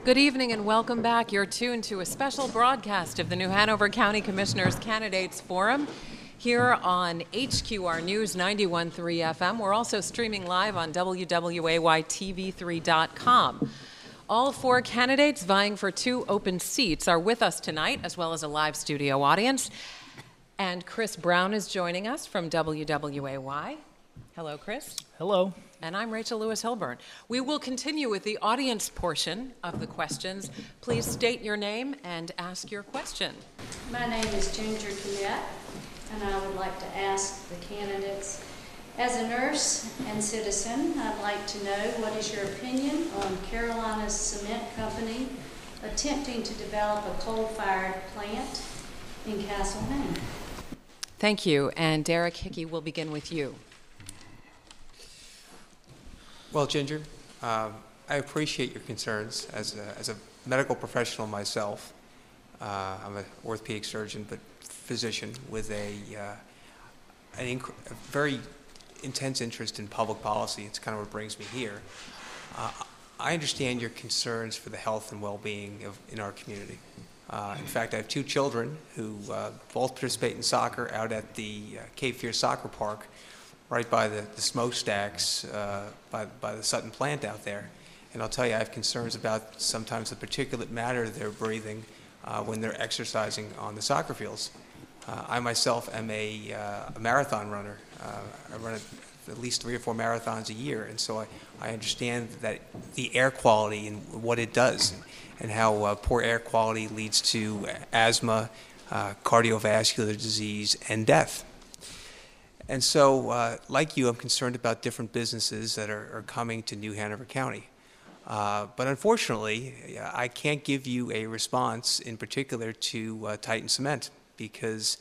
Good evening and welcome back. You're tuned to a special broadcast of the New Hanover County Commissioners Candidates Forum here on HQR News 91.3 FM. We're also streaming live on WWAYTV3.com. All four candidates vying for 2 open seats are with us tonight, as well as a live studio audience. And Chris Brown is joining us from WWAY. Hello, Chris. Hello. And I'm Rachel Lewis Hilburn. We will continue with the audience portion of the questions. Please state your name and ask your question. My name is Ginger Kmet, and I would like to ask the candidates, as a nurse and citizen, I'd like to know what is your opinion on Carolina's cement company attempting to develop a coal-fired plant in Castle, Maine? Thank you. And Derek Hickey will begin with you. Well, Ginger, I appreciate your concerns. As a medical professional myself, I'm an orthopedic surgeon, but physician with a very intense interest in public policy. It's kind of what brings me here. I understand your concerns for the health and well-being in our community. In fact, I have 2 children who both participate in soccer out at the Cape Fear Soccer Park, right by the smokestacks by the Sutton plant out there. And I'll tell you, I have concerns about sometimes the particulate matter they're breathing when they're exercising on the soccer fields. I myself am a marathon runner. I run at least 3 or 4 marathons a year, and so I understand that the air quality and what it does, and how poor air quality leads to asthma, cardiovascular disease, and death. And so, like you, I'm concerned about different businesses that are coming to New Hanover County. But unfortunately, I can't give you a response in particular to Titan Cement, because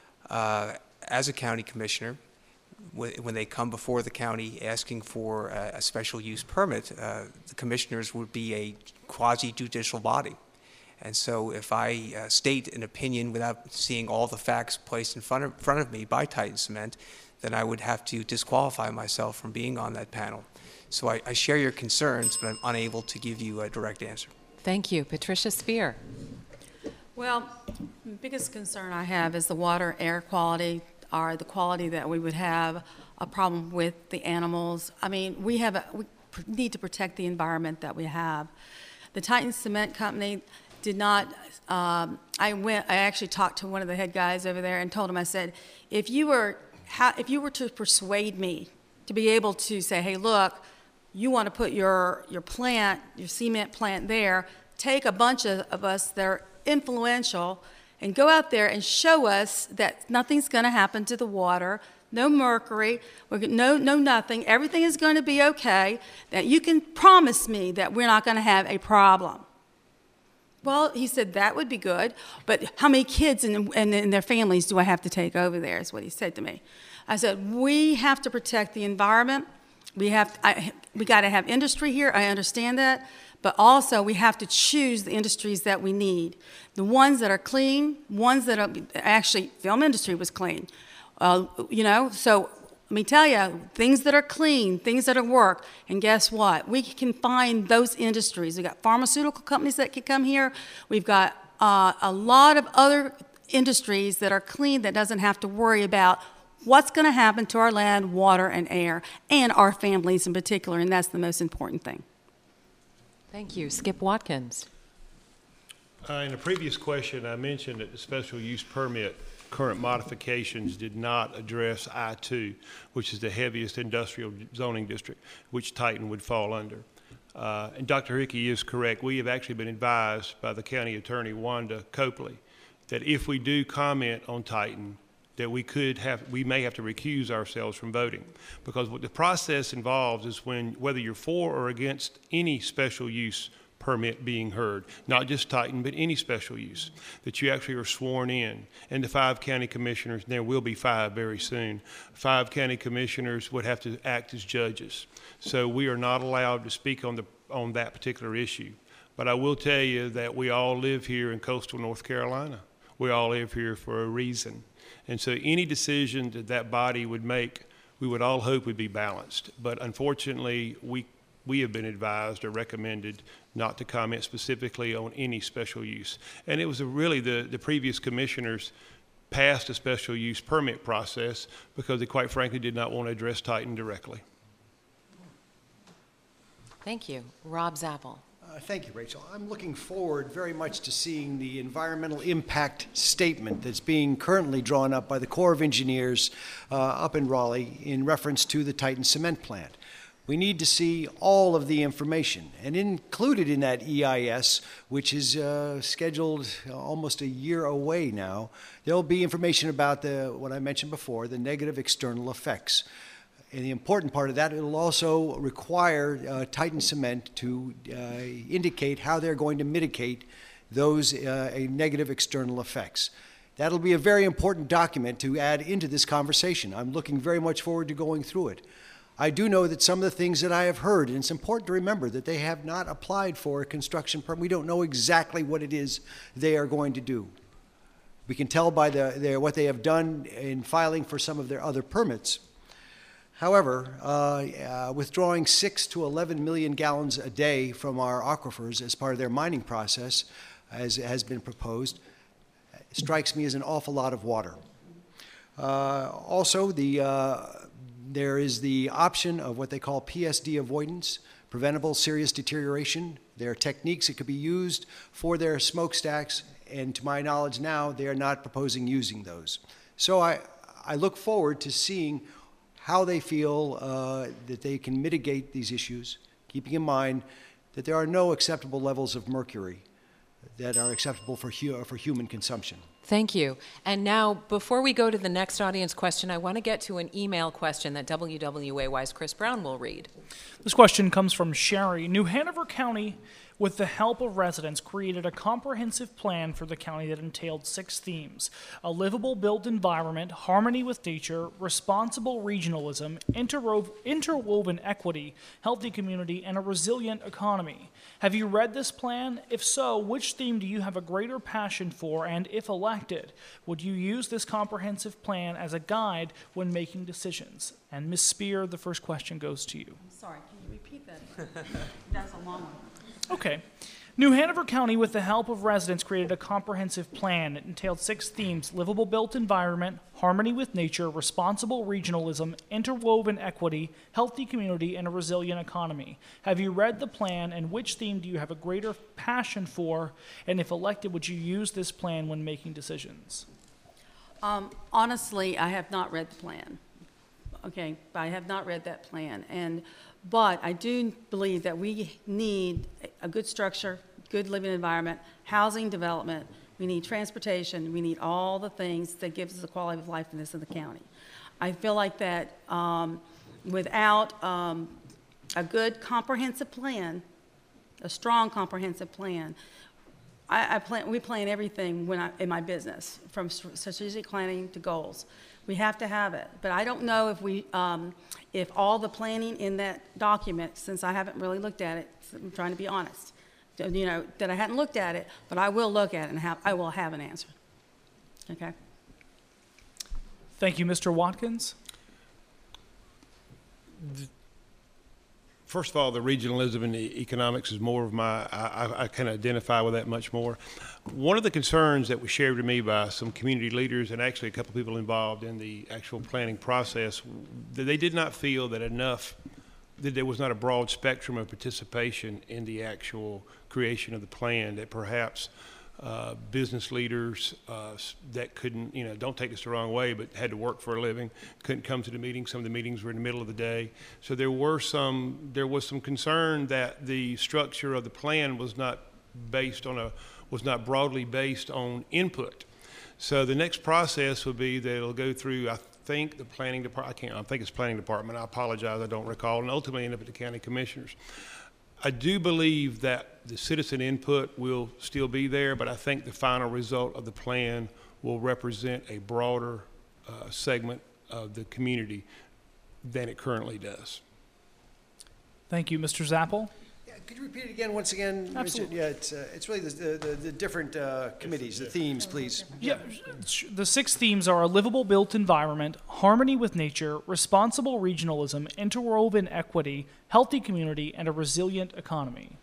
as a county commissioner, when they come before the county asking for a special use permit, the commissioners would be a quasi-judicial body. And so if I state an opinion without seeing all the facts placed in front of me by Titan Cement, then I would have to disqualify myself from being on that panel. So I share your concerns, but I'm unable to give you a direct answer. Thank you. Patricia Spear. Well, the biggest concern I have is the water air quality, or the quality that we would have a problem with the animals. I mean, we need to protect the environment that we have. The Titan Cement Company did not, I actually talked to one of the head guys over there and told him, I said, if you were to persuade me to be able to say, hey, look, you want to put your plant, your cement plant there, take a bunch of us that are influential and go out there and show us that nothing's going to happen to the water, no mercury, no nothing, everything is going to be okay, that you can promise me that we're not going to have a problem. Well, he said, that would be good, but how many kids and their families do I have to take over there, is what he said to me. I said, we have to protect the environment. We got to have industry here, I understand that, but also we have to choose the industries that we need. The ones that are clean, ones that are, actually, film industry was clean. So let me tell you, things that are clean, things that work, and guess what? We can find those industries. We've got pharmaceutical companies that can come here. We've got a lot of other industries that are clean that doesn't have to worry about what's going to happen to our land, water, and air, and our families in particular, and that's the most important thing. Thank you. Skip Watkins. In a previous question, I mentioned that the special use permit current modifications did not address I-2, which is the heaviest industrial zoning district, which Titan would fall under. And Dr. Hickey is correct. We have actually been advised by the county attorney, Wanda Copley, that if we do comment on Titan, that we may have to recuse ourselves from voting, because what the process involves is whether you're for or against any special use permit being heard, not just Titan, but any special use, that you actually are sworn in. And the 5 county commissioners, and there will be 5 very soon, 5 county commissioners would have to act as judges. So we are not allowed to speak on that particular issue. But I will tell you that we all live here in coastal North Carolina. We all live here for a reason. And so any decision that body would make, we would all hope would be balanced. But unfortunately, we we have been advised or recommended not to comment specifically on any special use. And it was really the previous commissioners passed a special use permit process because they quite frankly did not want to address Titan directly. Thank you. Rob Zappel. Thank you, Rachel. I'm looking forward very much to seeing the environmental impact statement that's being currently drawn up by the Corps of Engineers up in Raleigh in reference to the Titan cement plant. We need to see all of the information, and included in that EIS, which is scheduled almost a year away now, there'll be information about what I mentioned before, the negative external effects. And the important part of that, it'll also require Titan Cement to indicate how they're going to mitigate those negative external effects. That'll be a very important document to add into this conversation. I'm looking very much forward to going through it. I do know that some of the things that I have heard, and it's important to remember that they have not applied for a construction permit. We don't know exactly what it is they are going to do. We can tell by what they have done in filing for some of their other permits. However, withdrawing 6 to 11 million gallons a day from our aquifers as part of their mining process, as has been proposed, strikes me as an awful lot of water. Also, there is the option of what they call PSD avoidance, preventable serious deterioration. There are techniques that could be used for their smokestacks, and to my knowledge now, they are not proposing using those. So I look forward to seeing how they feel that they can mitigate these issues, keeping in mind that there are no acceptable levels of mercury that are acceptable for human consumption. Thank you. And now, before we go to the next audience question, I want to get to an email question that WWAY's Chris Brown will read. This question comes from Sherry. New Hanover County, with the help of residents, created a comprehensive plan for the county that entailed 6 themes: a livable built environment, harmony with nature, responsible regionalism, interwoven equity, healthy community, and a resilient economy. Have you read this plan? If so, which theme do you have a greater passion for, and if elected, would you use this comprehensive plan as a guide when making decisions? And Ms. Spear, the first question goes to you. Sorry, can you repeat that? That's a long one. Okay. New Hanover County, with the help of residents, created a comprehensive plan. It entailed 6 themes: livable built environment, harmony with nature, responsible regionalism, interwoven equity, healthy community, and a resilient economy. Have you read the plan, and which theme do you have a greater passion for? And if elected, would you use this plan when making decisions? Honestly, I have not read the plan. Okay, I have not read that plan. But I do believe that we need a good structure, good living environment, housing development, we need transportation, we need all the things that gives us a quality of life in this in the county. I feel like that without a good comprehensive plan, a strong comprehensive plan, we plan everything in my business, from strategic planning to goals. We have to have it, but I don't know if all the planning in that document, since I haven't really looked at it, I'm trying to be honest, that I hadn't looked at it, but I will look at it and I will have an answer. Okay. Thank you, Mr. Watkins. First of all, the regionalism and the economics is more of my, I can identify with that much more. One of the concerns that was shared to me by some community leaders and actually a couple of people involved in the actual planning process, that they did not feel that there was not a broad spectrum of participation in the actual creation of the plan, that perhaps business leaders that couldn't, don't take this the wrong way, but had to work for a living, couldn't come to the meetings. Some of the meetings were in the middle of the day. So there was some concern that the structure of the plan was not broadly based on input. So the next process would be that it'll go through, I think, the planning department. I think it's planning department. I apologize, I don't recall, and ultimately end up at the county commissioners. I do believe that the citizen input will still be there, but I think the final result of the plan will represent a broader segment of the community than it currently does. Thank you, Mr. Zappel. Could you repeat it again, once again, Richard? Absolutely. Yeah, it's really the different committees, the themes, please. Yeah, the 6 themes are a livable built environment, harmony with nature, responsible regionalism, interwoven equity, healthy community, and a resilient economy.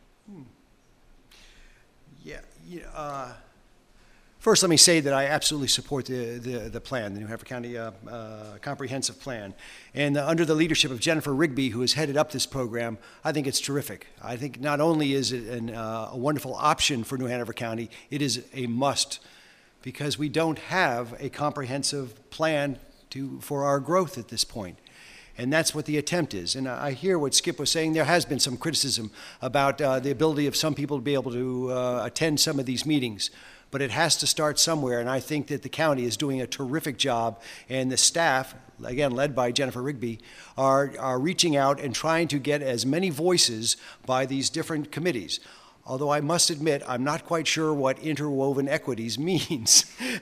Yeah. First, let me say that I absolutely support the plan, the New Hampshire County Comprehensive Plan. And under the leadership of Jennifer Rigby, who has headed up this program, I think it's terrific. I think not only is it a wonderful option for New Hanover County, it is a must, because we don't have a comprehensive plan for our growth at this point. And that's what the attempt is. And I hear what Skip was saying. There has been some criticism about the ability of some people to be able to attend some of these meetings. But it has to start somewhere, and I think that the county is doing a terrific job, and the staff, again, led by Jennifer Rigby, are reaching out and trying to get as many voices by these different committees. Although I must admit, I'm not quite sure what interwoven equities means.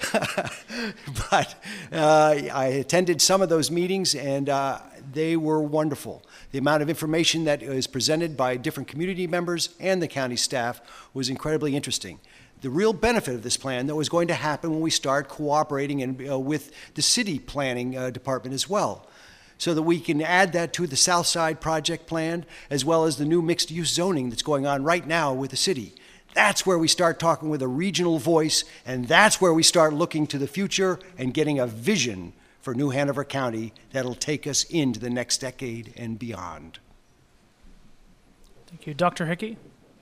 But I attended some of those meetings, and they were wonderful. The amount of information that was presented by different community members and the county staff was incredibly interesting. The real benefit of this plan, though, is going to happen when we start cooperating with the city planning department as well, so that we can add that to the South Side project plan, as well as the new mixed-use zoning that's going on right now with the city. That's where we start talking with a regional voice, and that's where we start looking to the future and getting a vision for New Hanover County that'll take us into the next decade and beyond. Thank you. Dr. Hickey?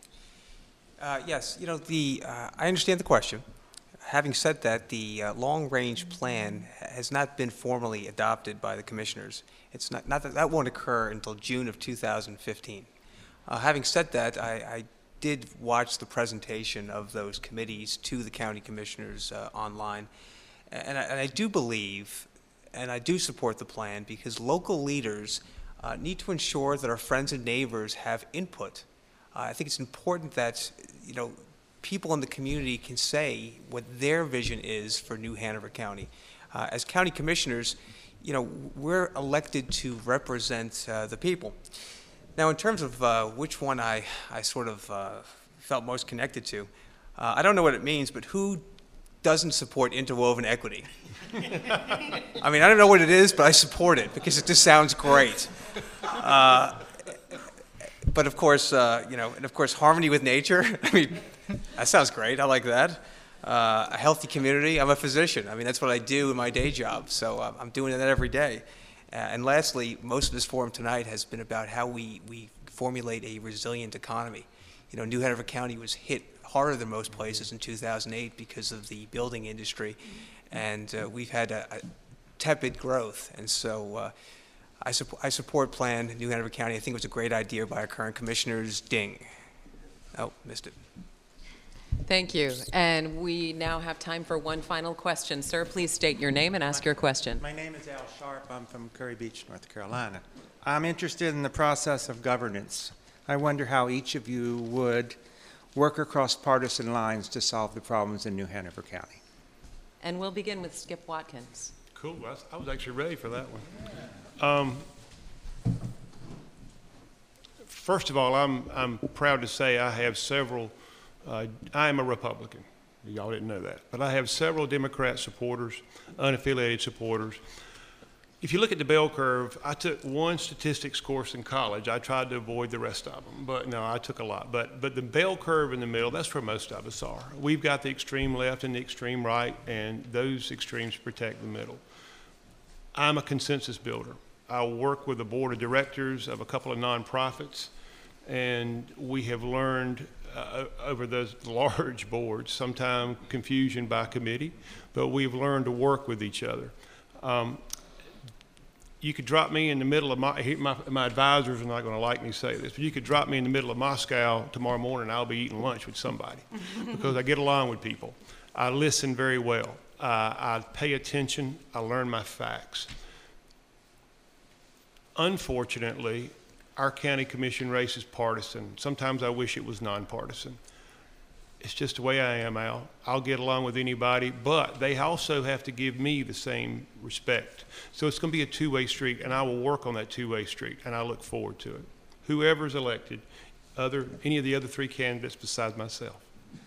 Yes, I understand the question. Having said that, the long-range plan has not been formally adopted by the commissioners. It's not that won't occur until June of 2015. Having said that, I did watch the presentation of those committees to the county commissioners online, and I do believe, and I do support the plan, because local leaders need to ensure that our friends and neighbors have input. I think it's important that, people in the community can say what their vision is for New Hanover County. As county commissioners, we're elected to represent the people. Now, in terms of which one I sort of felt most connected to, I don't know what it means, but who doesn't support interwoven equity? I mean, I don't know what it is, but I support it because it just sounds great. But of course, and of course, harmony with nature. I mean, that sounds great. I like that. A healthy community. I'm a physician. I mean, that's what I do in my day job. So I'm doing that every day. And lastly, most of this forum tonight has been about how we formulate a resilient economy. New Hanover County was hit harder than most places in 2008 because of the building industry, and we've had a tepid growth. And so I support Plan New Hanover County. I think it was a great idea by our current commissioners. Ding. Oh, missed it. Thank you. And we now have time for one final question. Sir, please state your name and ask your question. My name is Al Sharp. I'm from Curry Beach, North Carolina. I'm interested in the process of governance. I wonder how each of you would work across partisan lines to solve the problems in New Hanover County. And we'll begin with Skip Watkins. Cool. I was actually ready for that one. First of all, I'm proud to say I have several. I am a Republican. Y'all didn't know that, but I have several Democrat supporters, unaffiliated supporters. If you look at the bell curve, I took one statistics course in college. I tried to avoid the rest of them, but no, I took a lot. But the bell curve in the middle, that's where most of us are. We've got the extreme left and the extreme right, and those extremes protect the middle. I'm a consensus builder. I work with the board of directors of a couple of nonprofits, and we have learned over those large boards, sometimes confusion by committee, but we've learned to work with each other. You could drop me in the middle of my advisors are not going to like me say this, but you could drop me in the middle of Moscow tomorrow morning, I'll be eating lunch with somebody because I get along with people. I listen very well. I pay attention. I learn my facts. Unfortunately, our county commission race is partisan. Sometimes I wish it was nonpartisan. It's just the way I am, Al. I'll get along with anybody, but they also have to give me the same respect. So it's going to be a two-way street, and I will work on that two-way street, and I look forward to it. Whoever's elected, any of the other three candidates besides myself.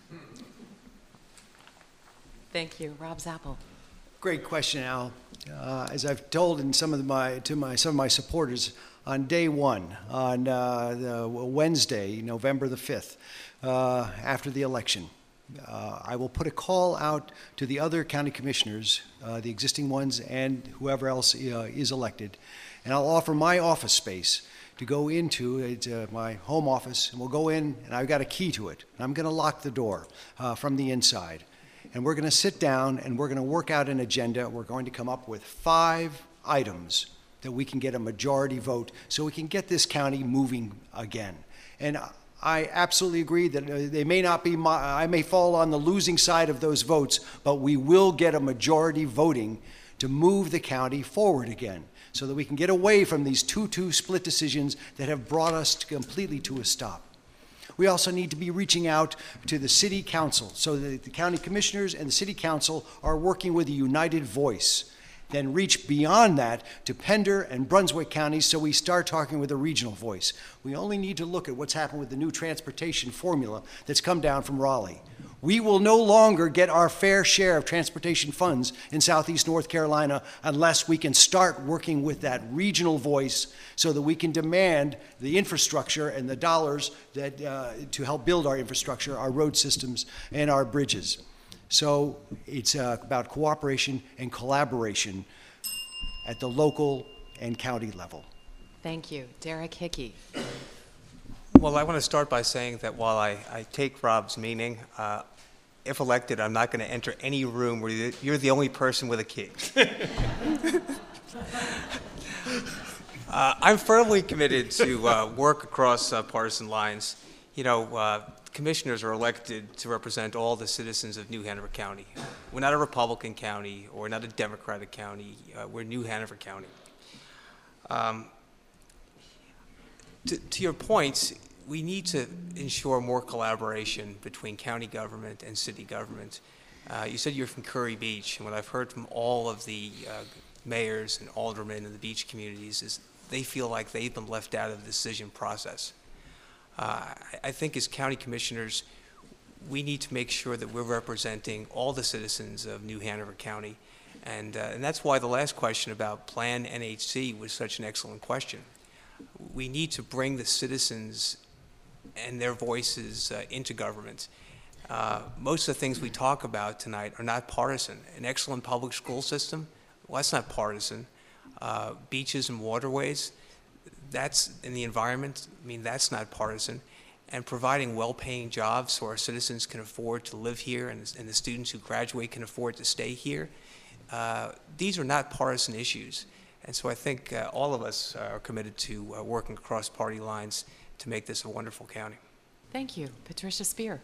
Thank you. Rob Zappel. Great question, Al. As I've told in some of my supporters, on day one, on Wednesday, November the 5th, after the election, I will put a call out to the other county commissioners, the existing ones and whoever else is elected, and I'll offer my office space to go into my home office, and we'll go in, and I've got a key to it, and I'm going to lock the door from the inside. And we're going to sit down and we're going to work out an agenda. We're going to come up with 5 items that we can get a majority vote so we can get this county moving again. And I absolutely agree that they may not be, I may fall on the losing side of those votes, but we will get a majority voting to move the county forward again so that we can get away from these 2-2 split decisions that have brought us completely to a stop. We also need to be reaching out to the city council so that the county commissioners and the city council are working with a united voice. Then reach beyond that to Pender and Brunswick counties so we start talking with a regional voice. We only need to look at what's happened with the new transportation formula that's come down from Raleigh. We will no longer get our fair share of transportation funds in Southeast North Carolina unless we can start working with that regional voice so that we can demand the infrastructure and the dollars that, to help build our infrastructure, our road systems, and our bridges. So it's about cooperation and collaboration at the local and county level. Thank you. Derek Hickey. Well, I want to start by saying that while I take Rob's meaning, if elected, I'm not going to enter any room where you're the only person with a key. I'm firmly committed to work across partisan lines. You know, commissioners are elected to represent all the citizens of New Hanover County. We're not a Republican county or not a Democratic county. We're New Hanover County. To your points, we need to ensure more collaboration between county government and city government. You said you're from Curry Beach, and what I've heard from all of the mayors and aldermen in the beach communities is they feel like they've been left out of the decision process. I think as county commissioners, we need to make sure that we're representing all the citizens of New Hanover County, and that's why the last question about Plan NHC was such an excellent question. We need to bring the citizens and their voices into government. Most of the things we talk about tonight are not partisan. An excellent public school system, well, that's not partisan. Beaches and waterways, that's in the environment, I mean, that's not partisan. And providing well-paying jobs so our citizens can afford to live here and the students who graduate can afford to stay here, these are not partisan issues. And so I think all of us are committed to working across party lines to make this a wonderful county. Thank you. Patricia Spear.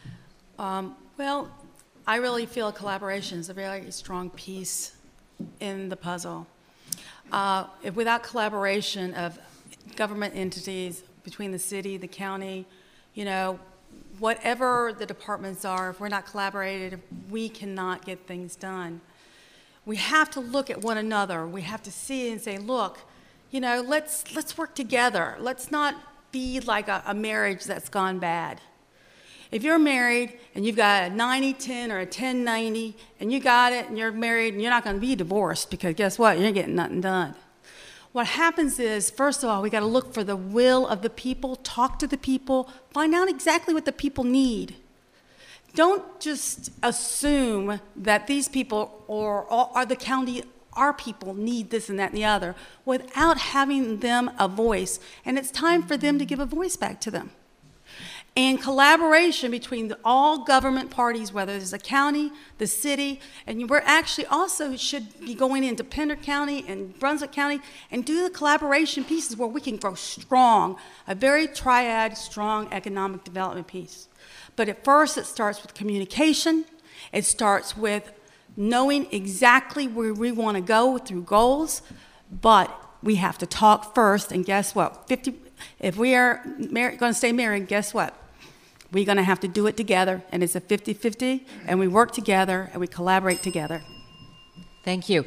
Well, I really feel collaboration is a very strong piece in the puzzle. Without collaboration of government entities between the city, the county, you know, whatever the departments are, if we're not collaborating, we cannot get things done. We have to look at one another. We have to see and say, look, you know, let's work together. Let's not be like a marriage that's gone bad. If you're married and you've got a 90-10 or a 10-90 and you got it and you're married and you're not going to be divorced because guess what? You're getting nothing done. What happens is, first of all, we got to look for the will of the people, talk to the people, find out exactly what the people need. Don't just assume that these people or the county, our people need this and that and the other without having them a voice. And it's time for them to give a voice back to them. And collaboration between all government parties, whether it's the county, the city, and we're actually also should be going into Pender County and Brunswick County and do the collaboration pieces where we can grow strong, a very triad, strong economic development piece. But at first, it starts with communication. It starts with knowing exactly where we want to go through goals, but we have to talk first, and guess what? If we are going to stay married, guess what? We're going to have to do it together, and it's a 50-50, and we work together, and we collaborate together. Thank you.